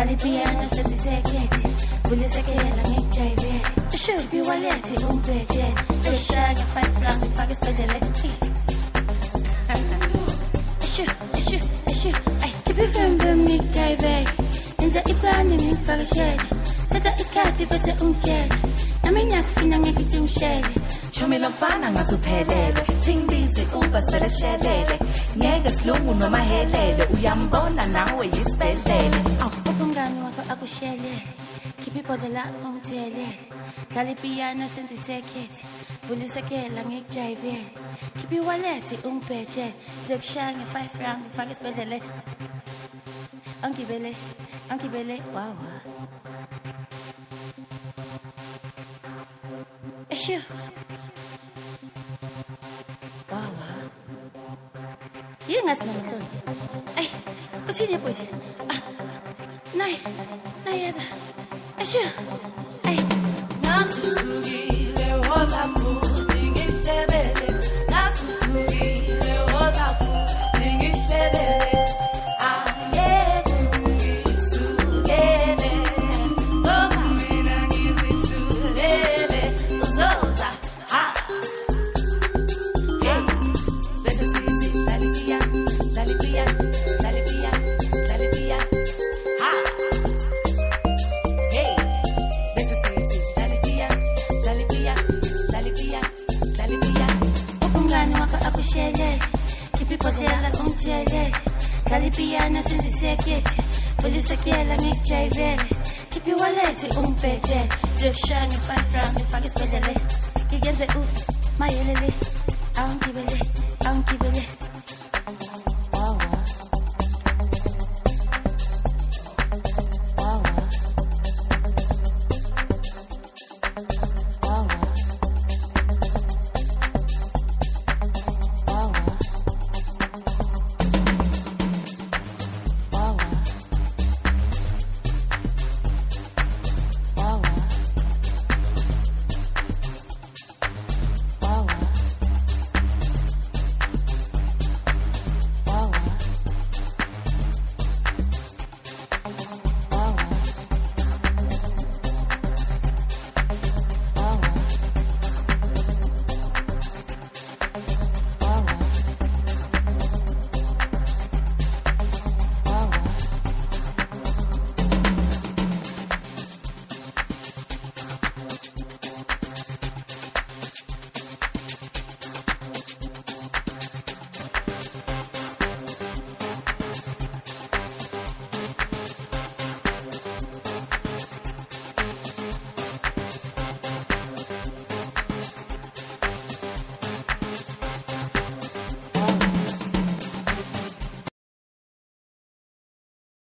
dlala ipiyano sendisekhethi bulisekela ngikujayivele eshubi walethi umbhejele eshaya nge-5 round ngifake isibhedlele eshu ay khipha ivemvem ngikujayivele enza iplani ngikufakashele setha isikhathi bese ungitshele nami ngiyakufina ngikithi ungishele Chumi lomfana ngathi uphelele Thingibizi ubasele shelele Ngeke silungu noma helele Uyambona nawe yisibhedlele umngani wakho akushelele khipha ibhodlela ungithelele dlala ipiyano sendisekhethi bulisekela ngikujayivele khipha iwalethi ungibhejele ngizokushaya nge-5 round ngifake isibhedlele angibele wawa eshu wawa yingathi ngihloni ay uthini bhuti nayeza eshu ay Nathuthukile wozambuthi ngihlebele Nathuthukile wozambuthi ngihlebele dlala ipiyano sendisekhethi bulisekela ngikujayivele khipha iwalethi ungibhejele ngizokushaya nge-5 round ngifake isibhedlele ngikenze mayelele awungibele